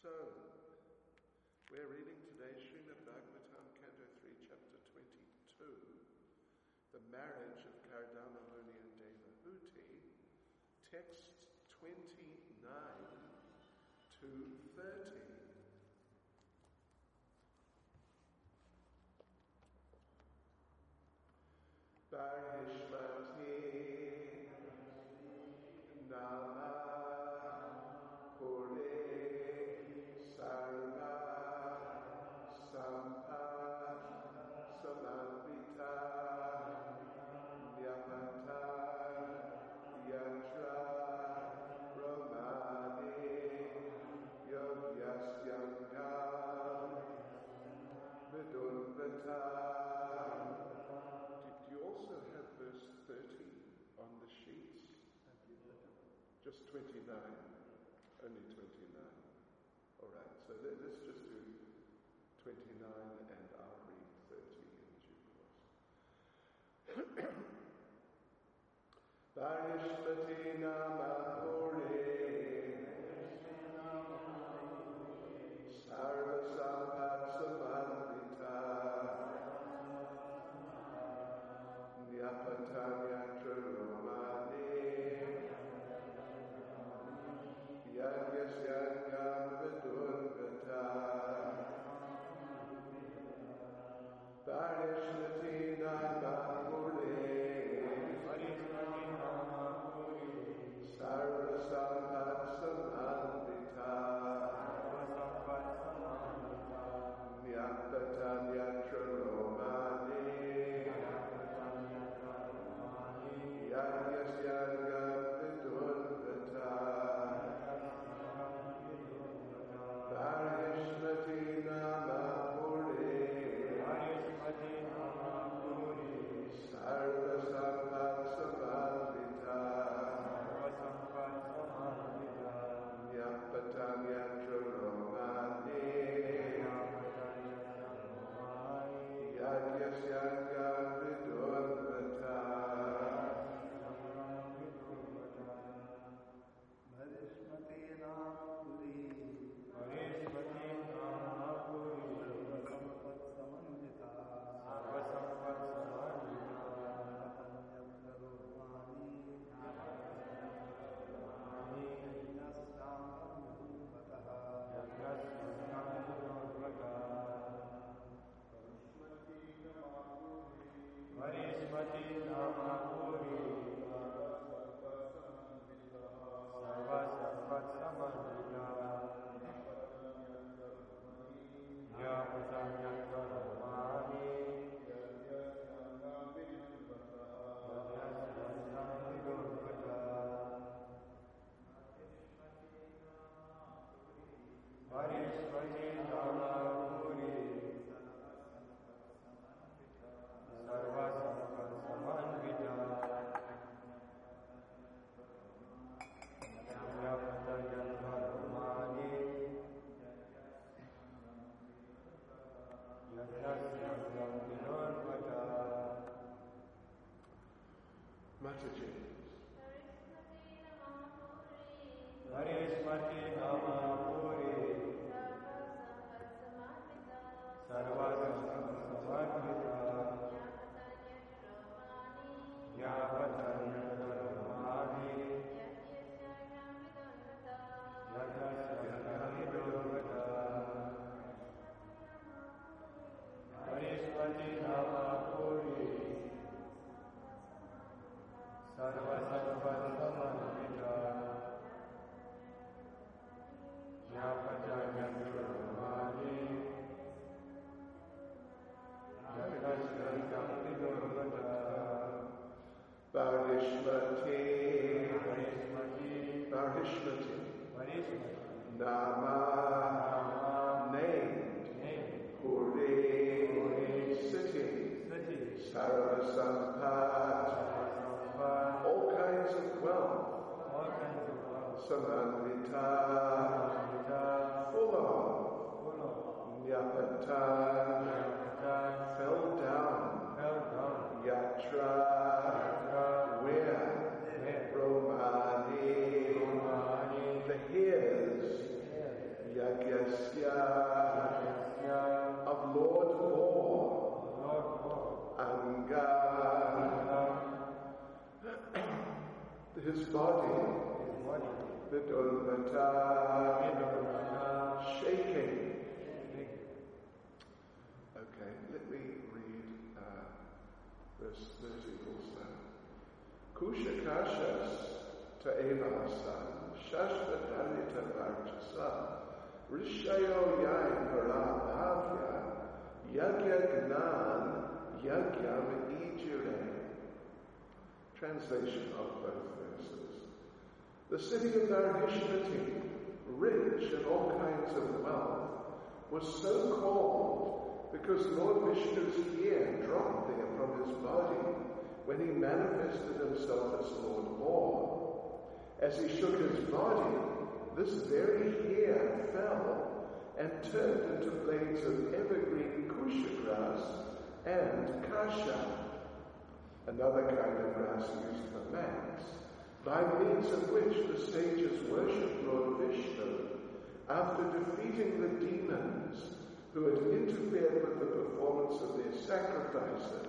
So, we're reading today Srimad Bhagavatam, Canto 3, Chapter 22, the marriage of Kardama Muni and Devahuti, text 29 to 30. Barhishmati Nama Pure Sarva Sampad Samanvita Nyamata Yatra Ramani Yogyasyangam Vidurvata. Do you also have verse 30 on the sheets? Just 29? Only 29. Alright, so let's just do 29 and I'll read 30 in due course. Varishvati nama pure Sarva sampad samanvita Nyapatanyatra Romani Yagyasyangam Vidurvata Varishvati nama pure Sarva sampad samanvita Nyapatanyatra Romani Yagyasyangam Vidurvata Varishvati nama pure Sarva sampad samanvita Nyapatanyatra Romani Yagyasyangam Vidurvata Varishvati nama puri Sarva sampad samanvita Nyapatanyatra Romani Yagyasyangam Vidurvata Varishvati nama puri Sarva sampad samanvita Nyapatanyatra Romani Yagyasyangam Vidurvata. Mataji. Varishvati nama puri Sarva sampad samanvita Nyapatanyatra Romani Yagyasyangam Vidurvata Varishvati nama puri Sarva sampad samanvita Nyapatanyatra Romani Yagyasyangam Vidurvata Varishvati Nama named Puri city Sarva sampad all kinds of wealth Samanvita full of Nyapatan fell down Yatra where Romani the hairs Yagya his body, vidulvata, shaking. Okay, let me read verse 30 also. Kushakashas ta'evasa, shashta dalita varchasa, rishayo yai parabhavya, yagya gnan, yagyam ijire. Translation of both verses. The city of Varhishmati, rich in all kinds of wealth, was so called because Lord Vishnu's hair dropped there from his body when he manifested himself as Lord Born. As he shook his body, this very hair fell and turned into blades of evergreen kusha grass and kasha, another kind of grass used for mats, by means of which the sages worshipped Lord Vishnu after defeating the demons who had interfered with the performance of their sacrifices.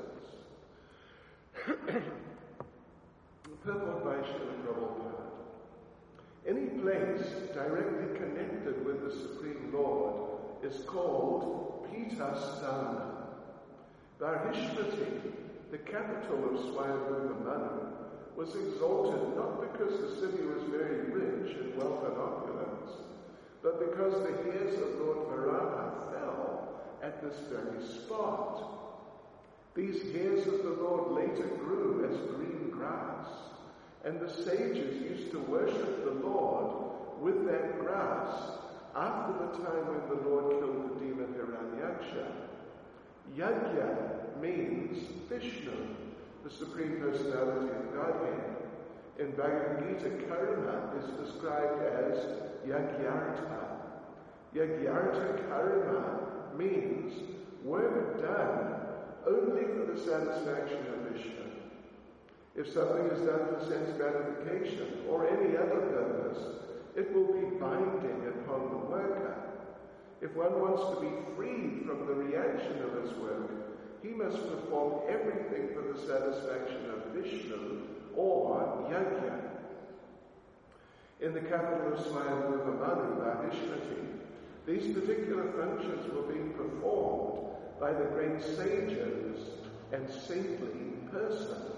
Purport by Srila Prabhupada. Any place directly connected with the Supreme Lord is called Pitastana. Varhishmati, the capital of Swayambhuva Manu, was exalted not because the city was very rich in wealth and opulence, but because the hairs of Lord Varaha fell at this very spot. These hairs of the Lord later grew as green grass, and the sages used to worship the Lord with that grass after the time when the Lord killed the demon Hiranyaksha. Yagya means Vishnu, the Supreme Personality of Godhead. In Bhagavad Gita, karma is described as yagyartha. Yagyartha karma means work done only for the satisfaction of Vishnu. If something is done for sense gratification or any other purpose, it will be binding upon the worker. If one wants to be freed from the reaction of his work, he must perform everything for the satisfaction of Vishnu or Yajna. In the capital of Swayambhuva Manu, Varhishmati, these particular functions were being performed by the great sages and saintly persons.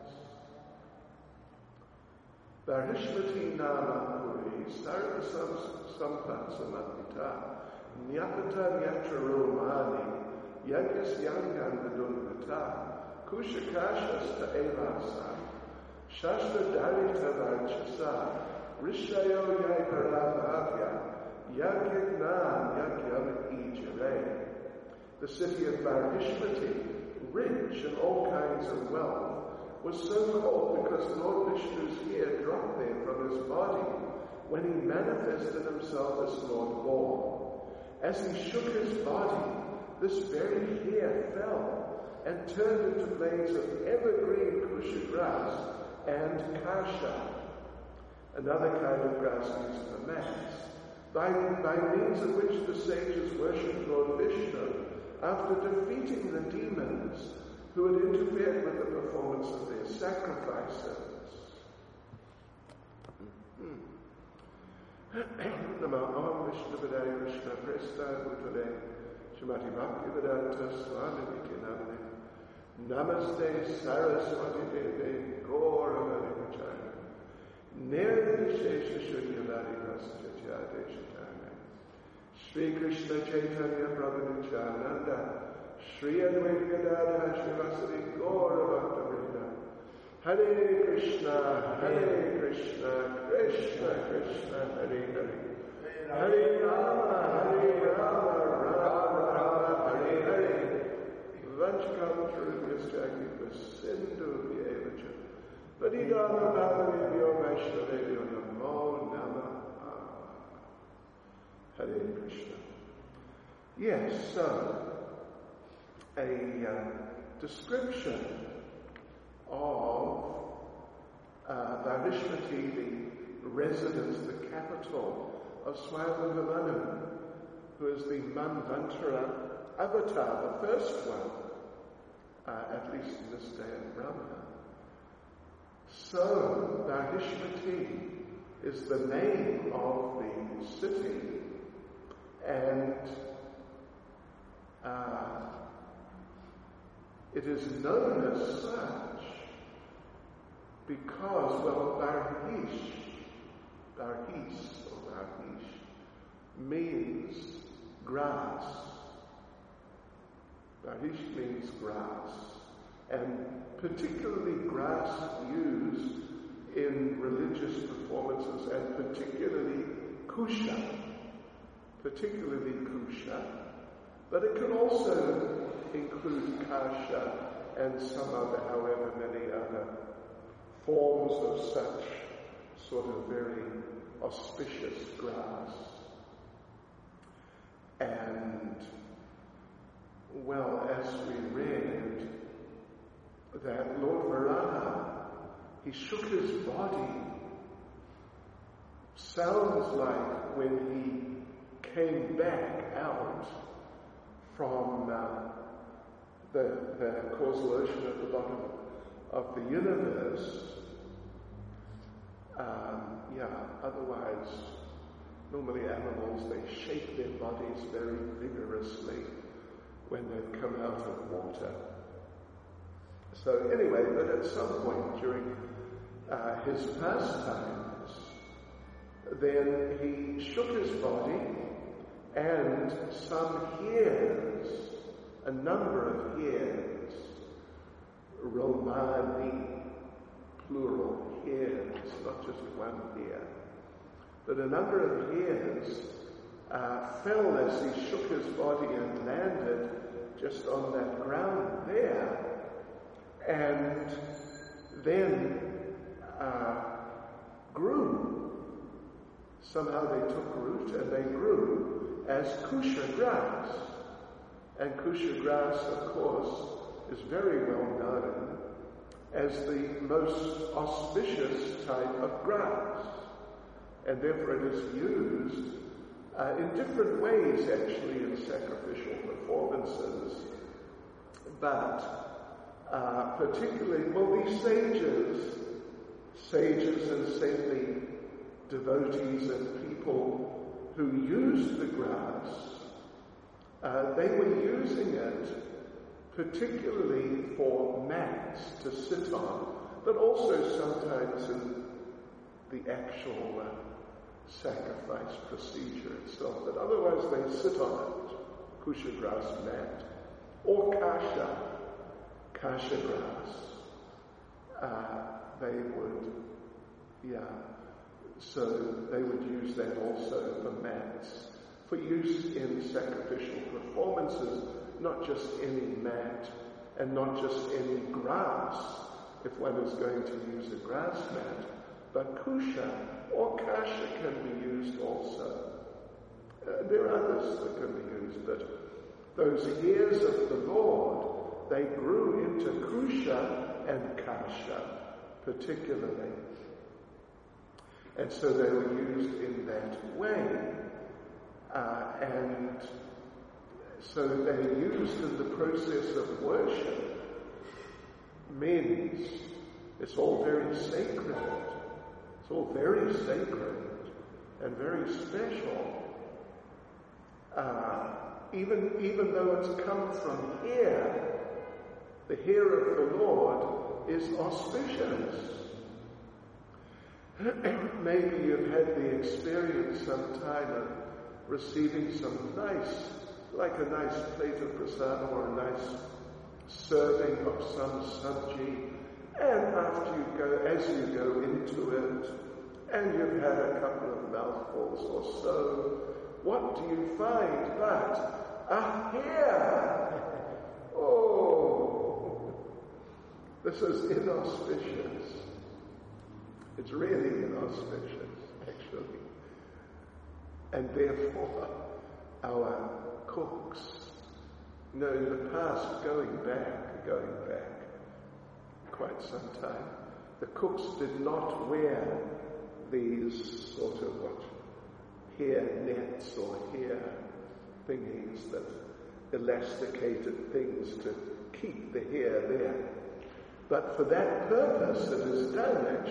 Varhishmati nama puri sarva sampat samatita nyapata nyatra romani yagyas yangan vidunvata kushakashas ta evasa shashta darita varchasa rishayo yai parabhavya yagyagnan yagyam ijare. The city of Varhishmati, rich in all kinds of wealth, was so called because Lord Vishnu's hair dropped there from his body when he manifested himself as Lord Born. As he shook his body, this very hair fell and turned into blades of evergreen kusha grass and kasha, another kind of grass used for mats, by means of which the sages worshipped Lord Vishnu after defeating the demons who had interfered with the performance of their sacrifices. Namo Vishnu Padaya Krishna Presta Bhutale Shrimati Bhaktivedanta Swami Nityanamane Namaste Saraswati Deve Gauravani Vachana Nirvishesha Shunyalari Rasatya Deshatana Shri Krishna Chaitanya Prabhu Nityananda Shri Advaita Gadadhara Shrivasadi Gaura Bhakta-vrinda Hare Krishna, Krishna Krishna, Hare Hare Hare Rama, Rama Rama, Hare Hare Vanchakam Churubhyasthaki Vasindhu Vyevacha Padidana Bhavanebhyo Vaishnavebhyo Namo Namaha. Hare Krishna. Yes, so a description of Varhishmati, the residence, the capital of Swayambhuva Manu, who is the Manvantara avatar, the first one, at least in this day of Brahma. So, Bahishmati is the name of the city, and it is known as such because, well, Barhish means grass. Barhish means grass, and particularly grass used in religious performances, and particularly kusha, but it can also include kasha and some other, however many other forms of such sort of very auspicious grass. And, well, as we read, that Lord Varaha, he shook his body. Sounds like when he came back out from the causal ocean at the bottom of the universe. Otherwise, normally animals, they shake their bodies very vigorously when they've come out of water. So anyway, but at some point during his pastimes, then he shook his body, and some hairs, a number of hairs, Romani, plural, hairs, not just one hair, but a number of hairs fell as he shook his body and landed just on that ground there, and then grew. Somehow they took root and they grew as kusha grass. And kusha grass, of course, is very well known as the most auspicious type of grass. And therefore it is used in different ways, actually, in sacrificial performances. But particularly, well, these sages and saintly devotees and people who used the grass, they were using it particularly for mats to sit on, but also sometimes in the actual sacrifice procedure itself. But otherwise they sit on it, kusha grass mat, or kasha grass. They would, so they would use that also for mats, for use in sacrificial performances, not just any mat and not just any grass, if one is going to use a grass mat, but kusha or kasha can be used also. There are others that can be used, but those hairs of the Lord, they grew into kusha and kasha particularly. And so they were used in that way. And so they're used in the process of worship. Means it's all very sacred. It's all very sacred and very special. Even though it's come from here, the hair of the Lord is auspicious. Maybe you've had the experience sometime of receiving some nice, like a nice plate of prasadam or a nice serving of some sabji, and as you go into it, and you've had a couple of mouthfuls or so, what do you find but a hair? Oh, this is inauspicious. It's really inauspicious, actually. And therefore, our cooks, in the past, going back quite some time, the cooks did not wear these sort of hair nets or hair thingies, that elasticated things to keep the hair there. But for that purpose, it is done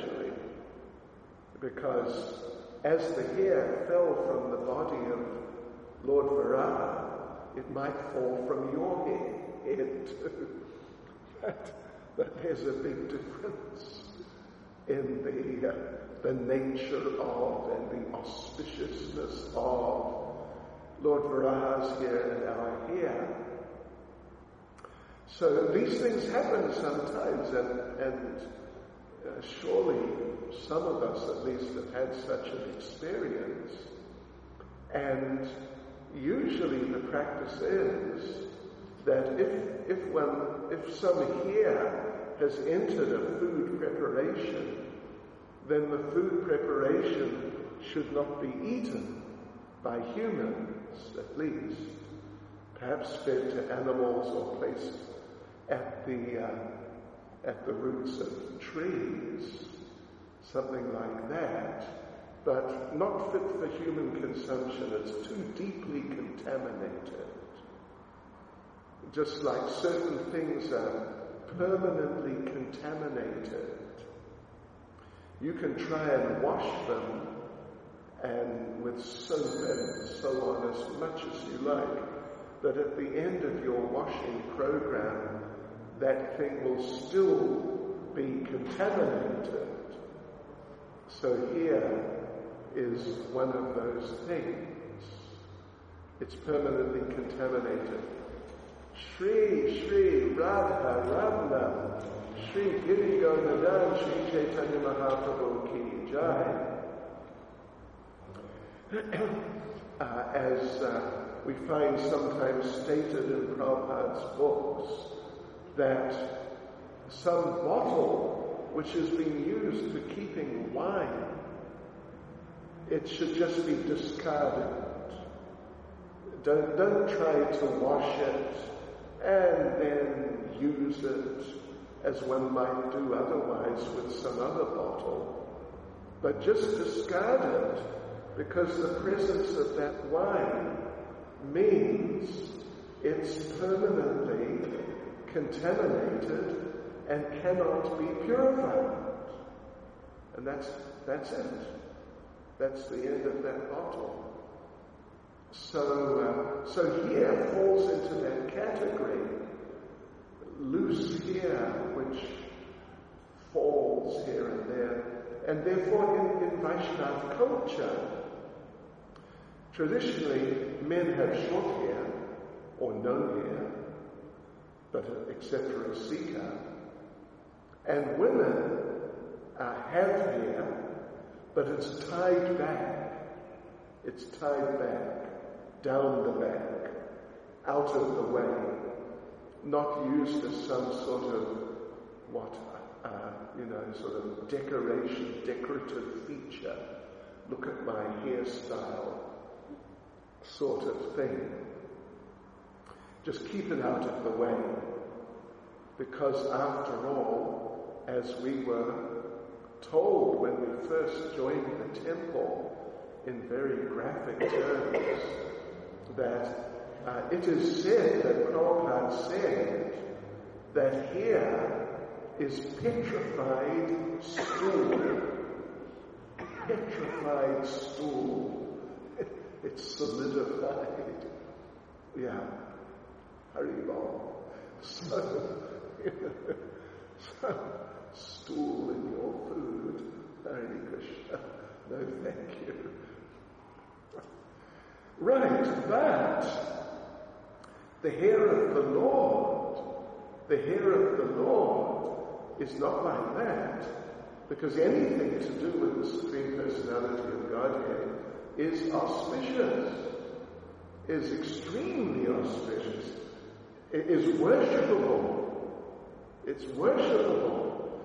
because as the hair fell from the body of Lord Varaha, it might fall from your head too. But there's a big difference in the nature of and the auspiciousness of Lord Varaha's hair and our hair. So these things happen sometimes, and surely some of us at least have had such an experience. And usually the practice is that if some hair has entered a food preparation, then the food preparation should not be eaten by humans, at least. Perhaps fed to animals or placed at the roots of trees, something like that, but not fit for human consumption. It's too deeply contaminated. Just like certain things are permanently contaminated. You can try and wash them and with soap and so on as much as you like, but at the end of your washing program, that thing will still be contaminated. So here is one of those things. It's permanently contaminated. Shri Shri Radha Radha Shri Giri Govardhan Shri Chaitanya Mahaprabhu Ki Jai. As we find sometimes stated in Prabhupada's books, that some bottle which has been used for keeping wine, it should just be discarded. Don't try to wash it and then use it as one might do otherwise with some other bottle. But just discard it, because the presence of that wine means it's permanently contaminated and cannot be purified. And that's it. That's the end of that bottle. So here falls into that category. Loose hair, which falls here and there. And therefore in Vaishnava culture, traditionally men have short hair or no hair, but except for a seeker. And women have hair, but it's tied back. It's tied back, down the back, out of the way, not used as some sort of sort of decorative feature. Look at my hairstyle, sort of thing. Just keep it out of the way, because after all, as we were told when we first joined the temple in very graphic terms, that it is said that Prabhupada said that hair is petrified stool. Petrified stool. It's solidified. Yeah. Haribol. So, stool in your food. Hare Krishna. No, thank you. Right, but the hair of the Lord is not like that, because anything to do with the Supreme Personality of Godhead is auspicious, is extremely auspicious, it is worshipable. It's worshipable.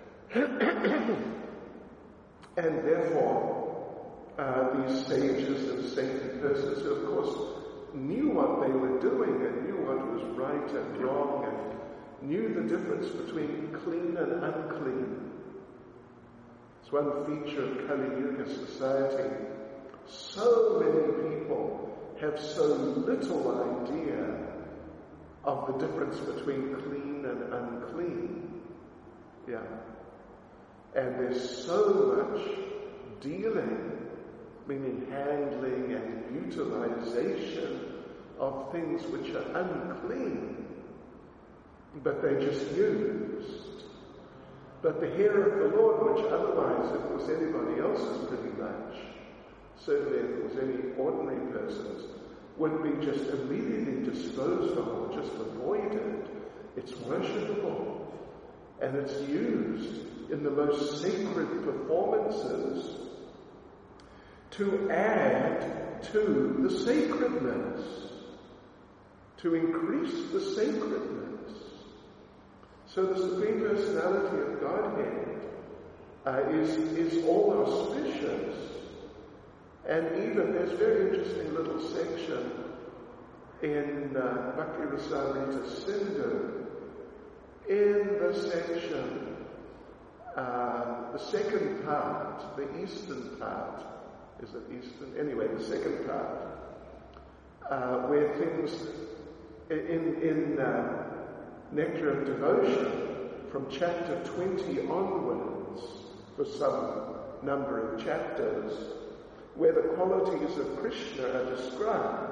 And therefore, these sages and saintly persons who, of course, knew what they were doing and knew what was right and wrong and knew the difference between clean and unclean. It's one feature of Kali Yuga society. So many people have so little idea of the difference between clean and unclean. Yeah. And there's so much dealing, meaning handling and utilization of things which are unclean, but they're just used. But the hair of the Lord, which otherwise, if it was anybody else's pretty much, certainly if it was any ordinary person's, would be just immediately disposed of or just avoided. It's worshipable. And it's used in the most sacred performances to add to the sacredness, to increase the sacredness. So the Supreme Personality of Godhead is all auspicious. And even there's a very interesting little section in Bhakti Rasamrita Sindhu. In the section, the second part, the eastern part, is it eastern? Anyway, the second part, where things in Nectar of Devotion, from chapter 20 onwards, for some number of chapters, where the qualities of Krishna are described.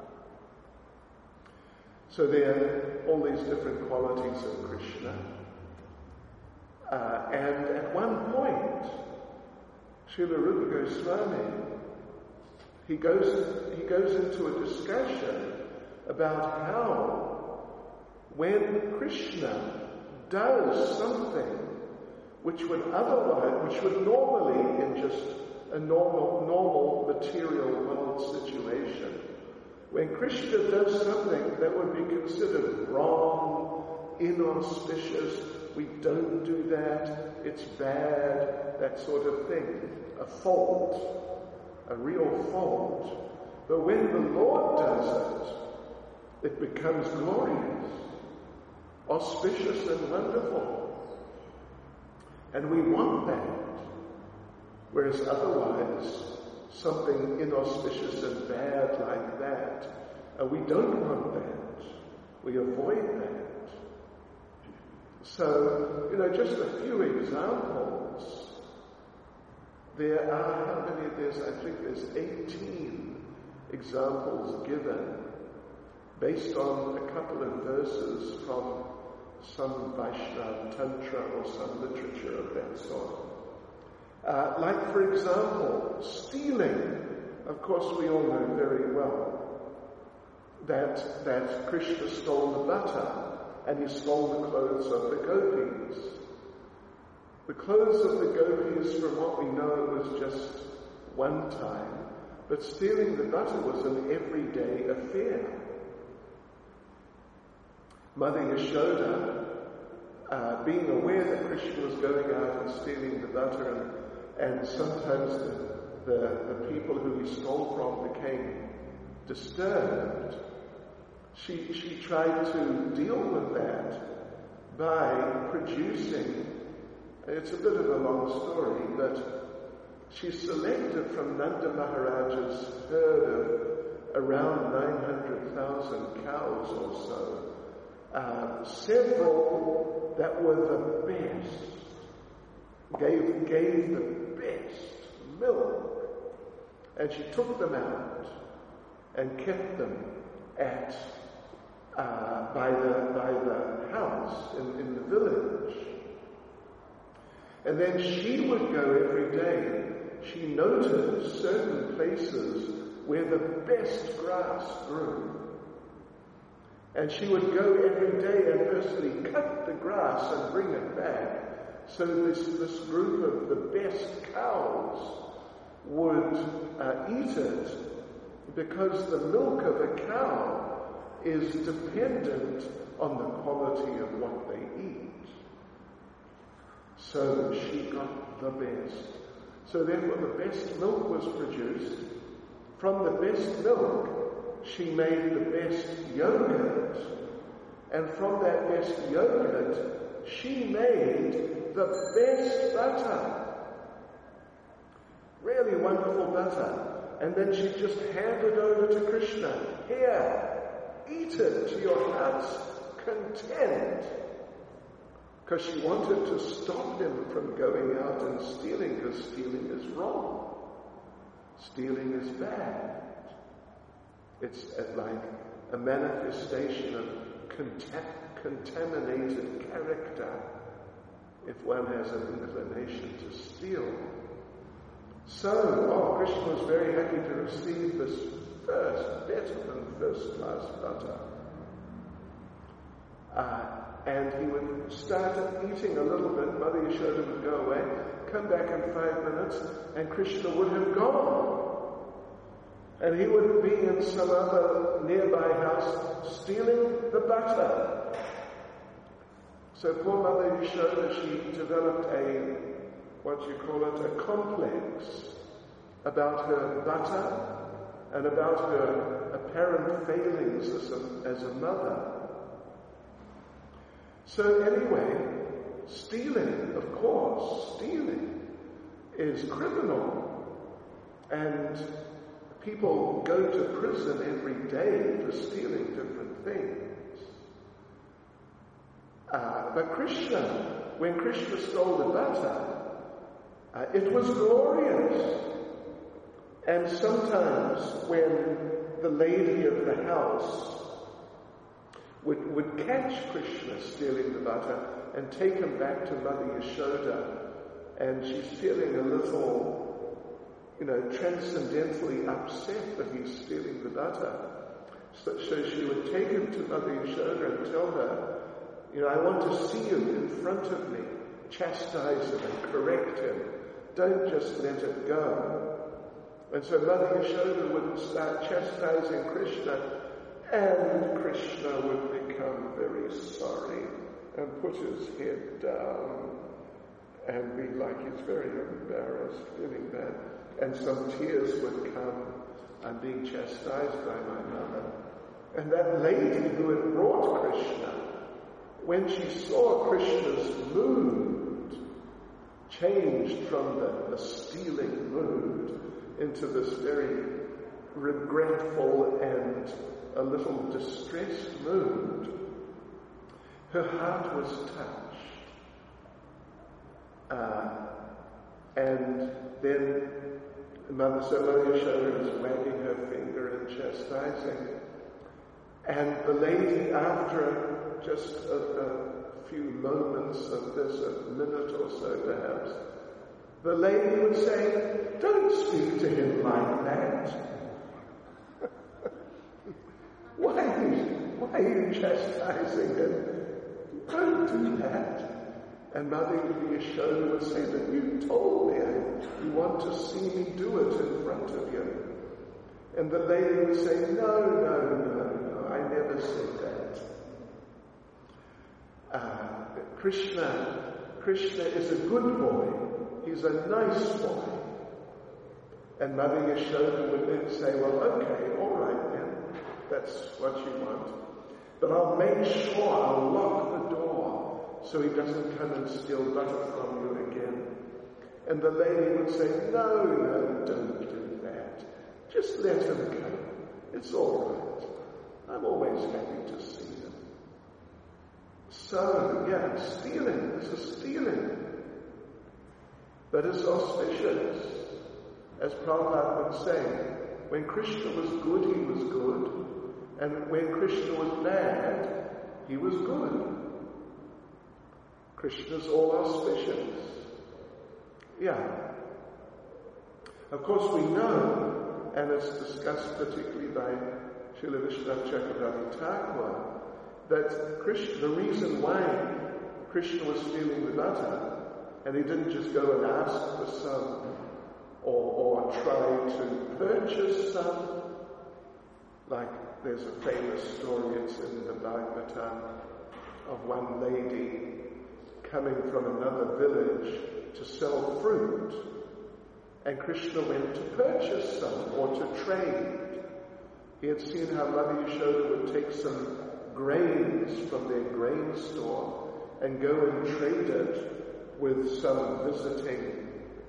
So there are all these different qualities of Krishna. And at one point, Srila Rupa Goswami, he goes into a discussion about how when Krishna does something which would normally in just a normal material world situation, when Krishna does something that would be considered wrong, inauspicious, we don't do that, it's bad, that sort of thing, a fault, a real fault. But when the Lord does it, it becomes glorious, auspicious and wonderful. And we want that. Whereas otherwise, something inauspicious and bad like that, we don't want that. We avoid that. So, just a few examples. There are, how many I think there's 18 examples given based on a couple of verses from some Vaishnava Tantra or some literature of that sort. Like, for example, stealing. Of course, we all know very well that Krishna stole the butter and he stole the clothes of the gopis. The clothes of the gopis, from what we know, was just one time, but stealing the butter was an everyday affair. Mother Yashoda, being aware that Krishna was going out and stealing the butter, and sometimes the people who he stole from became disturbed, she tried to deal with that by producing, it's a bit of a long story, but she selected from Nanda Maharaja's herd of around 900,000 cows or so, several that were the best, gave the best milk, and she took them out and kept them at by the house in the village. And then she would go every day. She noted certain places where the best grass grew. And she would go every day and firstly cut the grass and bring it back. So this group of the best cows would eat it, because the milk of a cow is dependent on the quality of what they eat. So she got the best. So therefore the best milk was produced. From the best milk, she made the best yogurt. And from that best yogurt, she made the best butter. Really wonderful butter. And then she just handed over to Krishna. Here, eat it to your heart's content. Because she wanted to stop him from going out and stealing, because because stealing is wrong. Stealing is bad. It's like a manifestation of contaminated character if one has an inclination to steal. So, Krishna was very happy to receive this better than first-class butter. And he would start eating a little bit. Mother Yashoda would go away, come back in 5 minutes, and Krishna would have gone. And he would be in some other nearby house stealing the butter. So poor Mother Yashoda, she developed a complex about her butter and about her apparent failings as a mother. So anyway, stealing is criminal, and people go to prison every day for stealing different things. But when Krishna stole the butter, it was glorious. And sometimes when the lady of the house would catch Krishna stealing the butter and take him back to Mother Yashoda, and she's feeling a little, transcendentally upset that he's stealing the butter. So she would take him to Mother Yashoda and tell her, I want to see him in front of me, chastise him and correct him. Don't just let it go. And so Mother Yashoda would start chastising Krishna, and Krishna would become very sorry and put his head down and be like he's very embarrassed, feeling bad. And some tears would come. I'm being chastised by my mother. And that lady who had brought Krishna, when she saw Krishna's mood changed from the stealing mood into this very regretful and a little distressed mood, her heart was touched. And then Mother Yashoda was wagging her finger and chastising. And the lady, after just a few moments of this, a minute or so perhaps, the lady would say, "Don't speak to him like that. Why are you chastising him? Don't do that." And Mother Yashoda would say, "But you told me you want to see me do it in front of you." And the lady would say, No, I never said that. Krishna is a good boy. He's a nice boy. And Mother Yashoda would then say, "Well, okay, all right then. That's what you want. But I'll make sure I'll lock the door so he doesn't come and steal butter from you again." And the lady would say, No, don't do that. Just let him come. It's all right. I'm always happy to see him. So, stealing is a stealing. But it's auspicious. As Prabhupada would say, when Krishna was good, he was good. And when Krishna was bad, he was good. Krishna's all auspicious. Of course we know, and it's discussed particularly by Srila Vishwanath Chakravarti Thakur, that the reason why Krishna was stealing the butter, and he didn't just go and ask for some, or try to purchase some, like there's a famous story, it's in the Bhagavatam, of one lady coming from another village to sell fruit, and Krishna went to purchase some or to trade. He had seen how Mother Yashoda would take some grains from their grain store and go and trade it with some visiting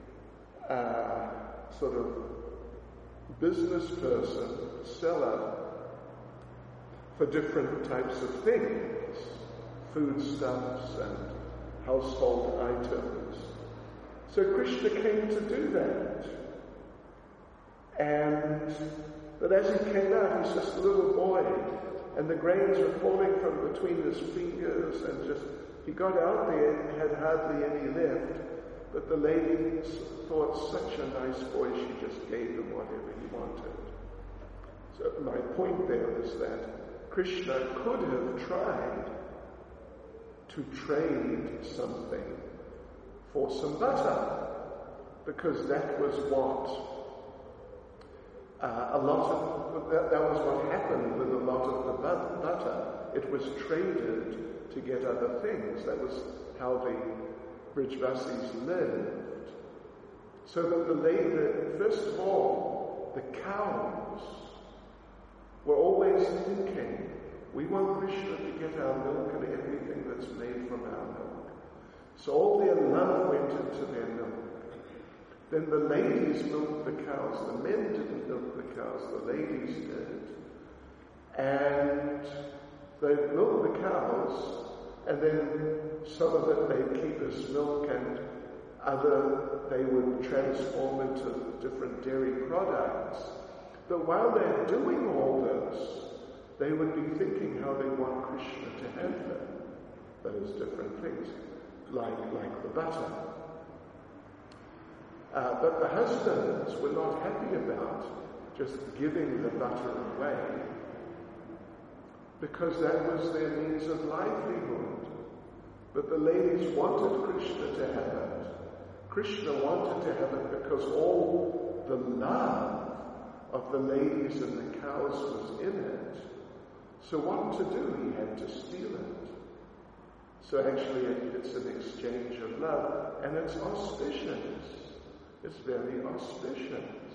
sort of business person, seller, for different types of things, foodstuffs and household items. So Krishna came to do that. But as he came out, he's just a little boy, and the grains were falling from between his fingers, and he got out there and had hardly any left. But the lady thought, such a nice boy, she just gave him whatever he wanted. So my point there is that Krishna could have tried to trade something for some butter, because that was what that was what happened with a lot of the butter. It was traded to get other things. That was how the Brijvasis lived. So that first of all, the cows were always thinking, we want Krishna to get our milk and everything that's made from our milk. So all their love went into their milk. Then the ladies milked the cows. The men didn't milk the cows, the ladies did. And they milked the cows, and then some of it they'd keep as milk, and other they would transform into different dairy products. But while they're doing all this, they would be thinking how they want Krishna to have them. Those different things, like the butter. But the husbands were not happy about just giving the butter away, because that was their means of livelihood. But the ladies wanted Krishna to have it. Krishna wanted to have it because all the love of the ladies and the cows was in it. So what to do? He had to steal it. So actually it's an exchange of love, and it's auspicious. It's very auspicious.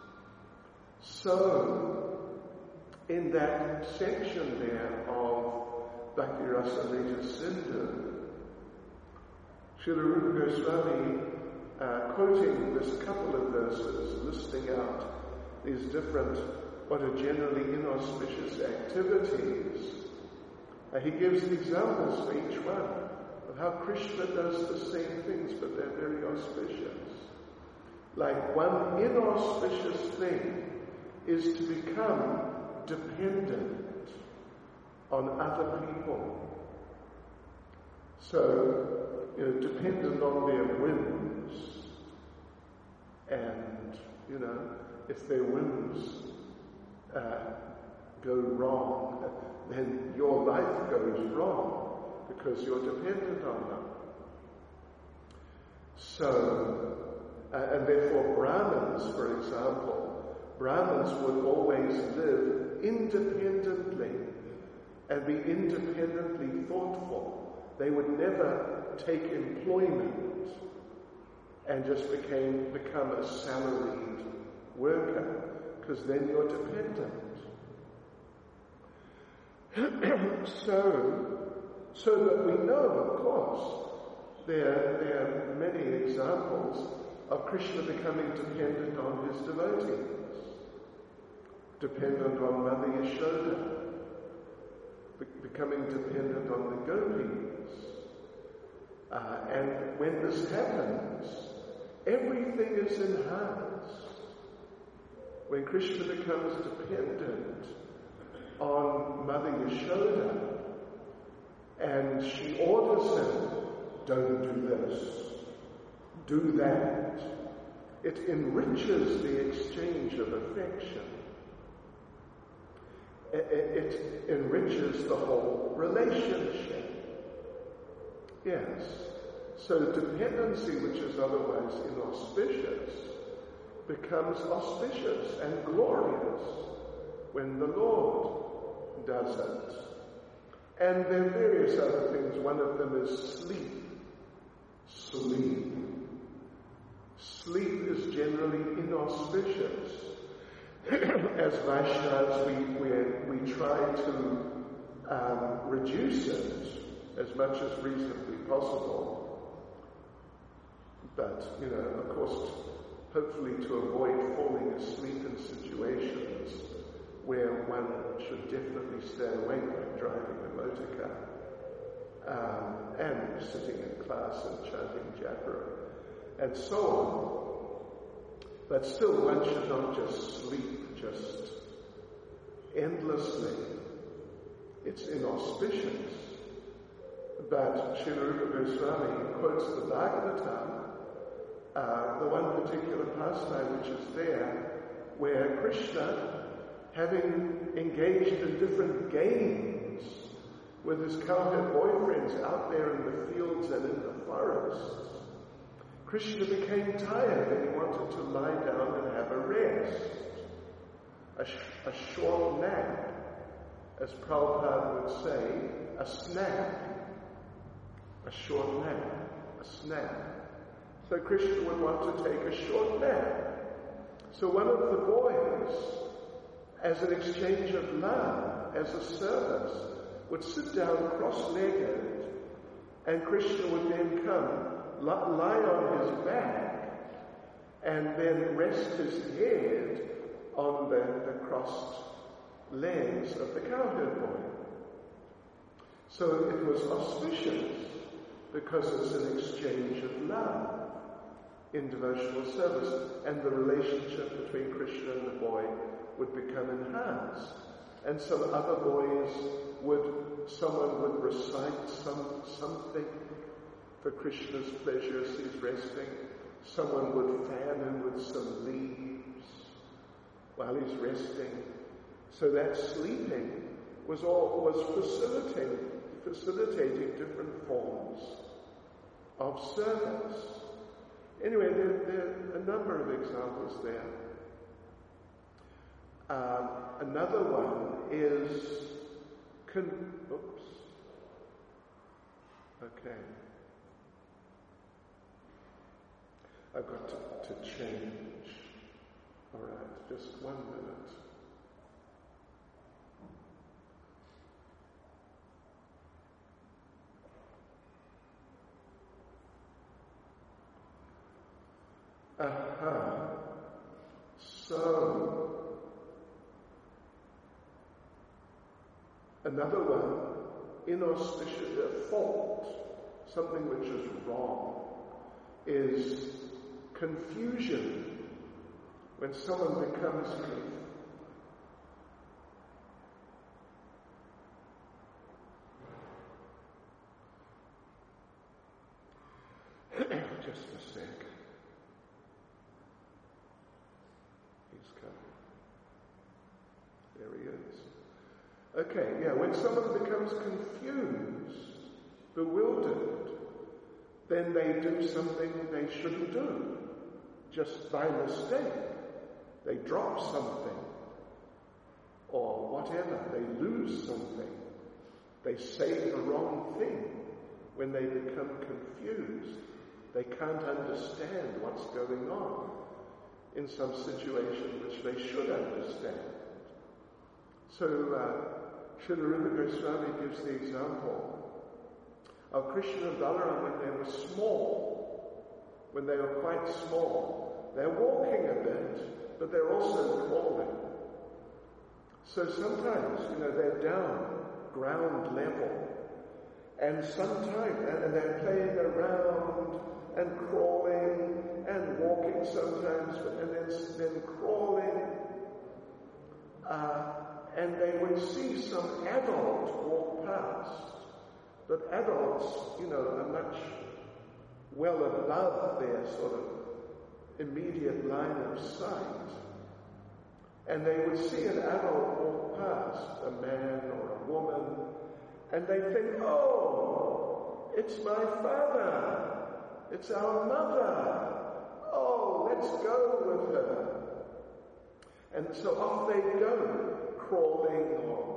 So, in that section there of Bhakti Rasamrita Sindhu, Srila Rupa Goswami, quoting this couple of verses, listing out these different, what are generally inauspicious activities, he gives examples for each one of how Krishna does the same things, but they're very auspicious. Like one inauspicious thing is to become dependent on other people. So, dependent on their whims. And, if their whims go wrong, then your life goes wrong because you're dependent on them. So, and therefore Brahmins, for example, Brahmins would always live independently and be independently thoughtful. They would never take employment and just become a salaried worker, because then you're dependent. So that we know, of course, there are many examples of Krishna becoming dependent on his devotees, dependent on Mother Yashoda, becoming dependent on the gopis. And when this happens, everything is enhanced. When Krishna becomes dependent on Mother Yashoda, and she orders him, don't do this, do that, it enriches the exchange of affection. It enriches the whole relationship. Yes. So dependency, which is otherwise inauspicious, becomes auspicious and glorious when the Lord does it. And there are various other things. One of them is sleep. Sleep. Sleep is generally inauspicious. As Vaishnavas, we try to reduce it as much as reasonably possible. But, of course, hopefully to avoid falling asleep in situations where one should definitely stay awake when driving a motor car, and sitting in class and chanting japa. and so on. But still, one should not just sleep just endlessly. It's inauspicious. But Srila Rupa Goswami quotes the Bhagavatam, the one particular pastime which is there, where Krishna, having engaged in different games with his cowherd boyfriends out there in the fields and in the forests, Krishna became tired and he wanted to lie down and have a rest, a short nap, as Prabhupada would say, a snap, a short nap, a snap. So Krishna would want to take a short nap. So one of the boys, as an exchange of love, as a service, would sit down cross-legged, and Krishna would then come, lie on his back, and then rest his head on the crossed legs of the cowherd boy. So it was auspicious because it's an exchange of love in devotional service, and the relationship between Krishna and the boy would become enhanced. And some other boys someone would recite something for Krishna's pleasure as he's resting. Someone would fan him with some leaves while he's resting. So that sleeping was facilitating different forms of service. Anyway, there are a number of examples there. Another one is I've got to change. All right, just 1 minute. So, another one, inauspicious, a fault, something which is wrong, is confusion. When someone becomes just a sec. He's coming. There he is. Okay, yeah, when someone becomes confused, bewildered, then they do something they shouldn't do, just by mistake. They drop something, or whatever. They lose something. They say the wrong thing when they become confused. They can't understand what's going on in some situation which they should understand. So, Srila Rupa Goswami gives the example of Krishna and Balaram when they were small, when they were quite small. They're walking a bit, but they're also crawling. So sometimes, they're down, ground level, and sometimes, and they're playing around and crawling and walking sometimes, and then crawling. And they would see some adult walk past. But adults, are much well above their sort of immediate line of sight. And they would see an adult walk past, a man or a woman, and they think, oh, it's my father, it's our mother, oh, let's go with her. And so off they go, crawling or,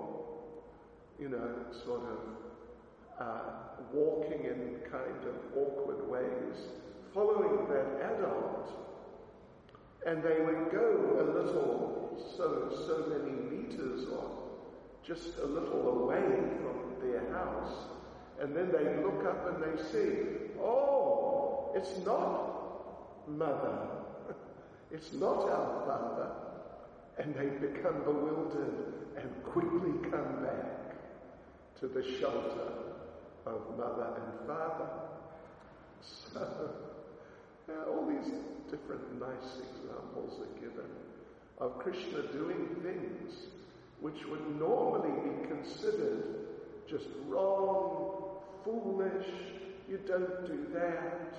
sort of walking in kind of awkward ways, following that adult. And they would go a little, so many meters or just a little away from their house. And then they look up and they see, oh, it's not mother. It's not our father. And they become bewildered and quickly come back to the shelter of mother and father. So All these different nice examples are given of Krishna doing things which would normally be considered just wrong, foolish, you don't do that,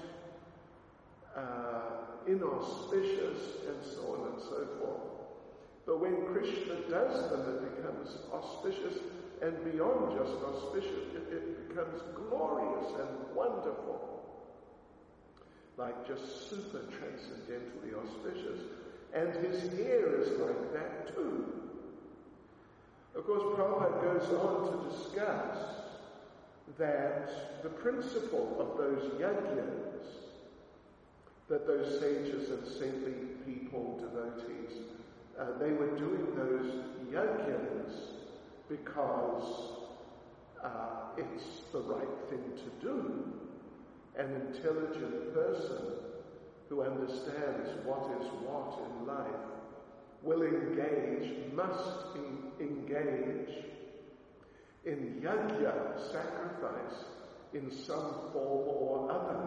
inauspicious, and so on and so forth. But when Krishna does them, it becomes auspicious, and beyond just auspicious, it becomes glorious and wonderful. Like just super transcendentally auspicious. And his hair is like that too. Of course, Prabhupada goes on to discuss that the principle of those yajnas, that those sages and saintly people, devotees, they were doing those yajnas because it's the right thing to do. An intelligent person who understands what is what in life will must engage in yajna, sacrifice, in some form or other.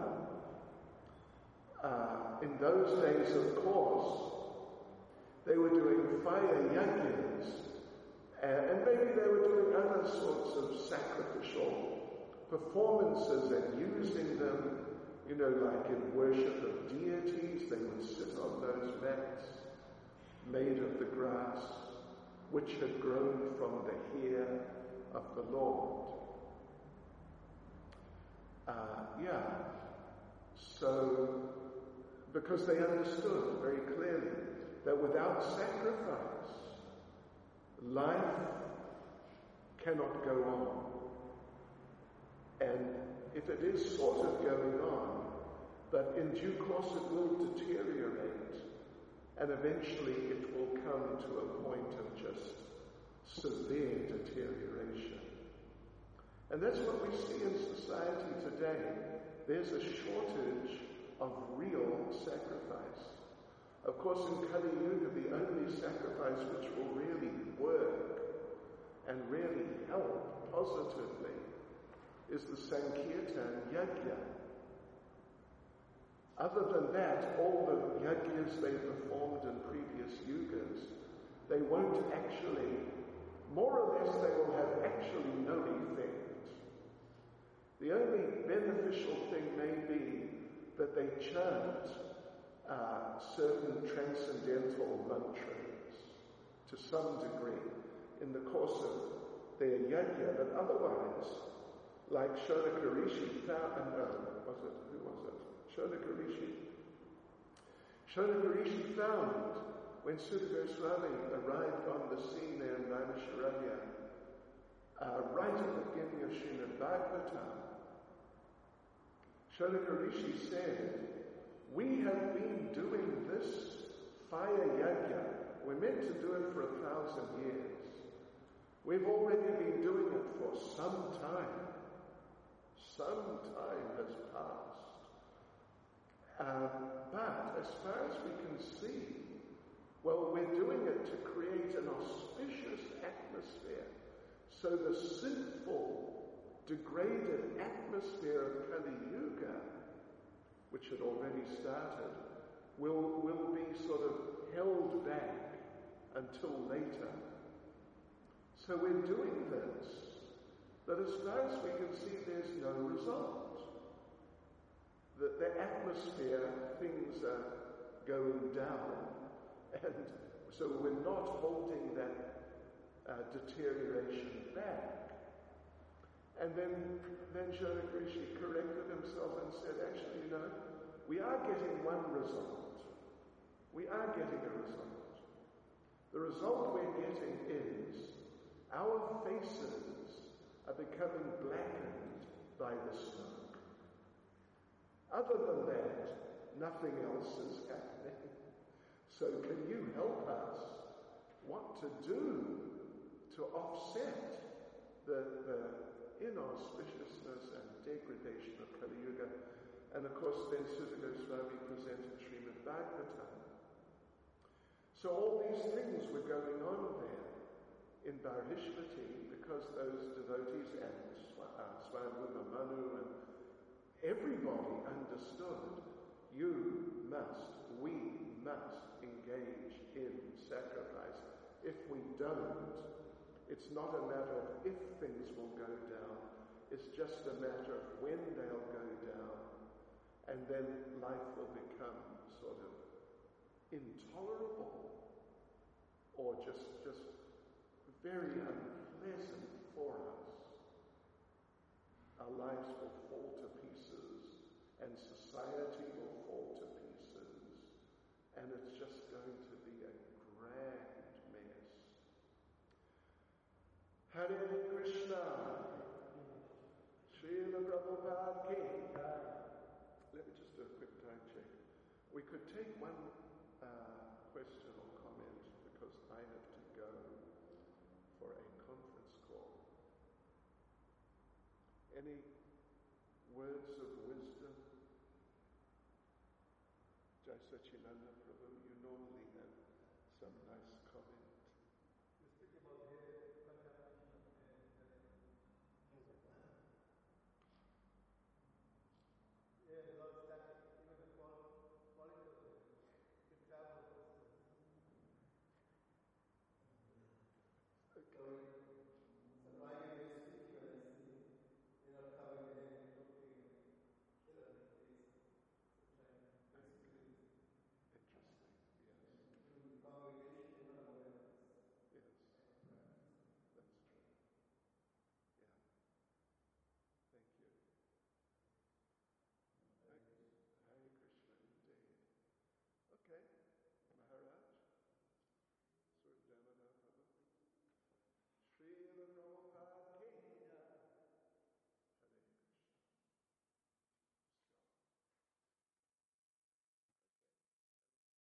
In those days, of course, they were doing fire yajnas, and maybe they were doing other sorts of sacrificial performances and using them, like in worship of deities. They would sit on those mats made of the grass, which had grown from the hair of the Lord. So, because they understood very clearly that without sacrifice, life cannot go on. And if it is sort of going on, but in due course it will deteriorate, and eventually it will come to a point of just severe deterioration. And that's what we see in society today. There's a shortage of real sacrifice. Of course, in Kali Yuga, the only sacrifice which will really work and really help positively is the Sankirtan Yajna. Other than that, all the yajnas they performed in previous yugas, they won't actually, more or less they will have actually no effect. The only beneficial thing may be that they chant certain transcendental mantras to some degree in the course of their yajna, but otherwise, like Shonaka Rishi found, Shonaka Rishi found when Sutta Goswami arrived on the scene there in Naimisharanya, right at the beginning of Srimad Bhagavatam, Shonaka Rishi said, "We have been doing this fire yajna. We're meant to do it for 1,000 years. We've already been doing it for some time. Some time has passed. But as far as we can see, well, we're doing it to create an auspicious atmosphere. So the sinful, degraded atmosphere of Kali Yuga, which had already started, will be sort of held back until later. So we're doing this, but as far as we can see, there's no result. That the atmosphere, things are going down, and so we're not holding that deterioration back." And then Shonaka Rishi corrected himself and said, actually, we are getting one result. We are getting a result. The result we're getting is our faces are becoming blackened by the smoke. Other than that, nothing else is happening. So can you help us what to do to offset the inauspiciousness and degradation of Kali Yuga? And of course, then Sutta Goswami presented Srimad Bhagavatam. So all these things were going on there in Barhishmati because those devotees and Swayambhuva Manu and everybody understood we must engage in sacrifice. If we don't, it's not a matter of if things will go down, it's just a matter of when they'll go down, and then life will become sort of intolerable or just very unpleasant for us. Our lives will fall to pieces, and society will fall to pieces, and it's just going to be a grand mess. Hare Krishna, Srila Prabhupada Ki. Let me just do a quick time check. We could take one question or comment because I have to go for a conference call. Any words of wisdom? Jai Sachinanda Prabhu, you normally have some nice comments.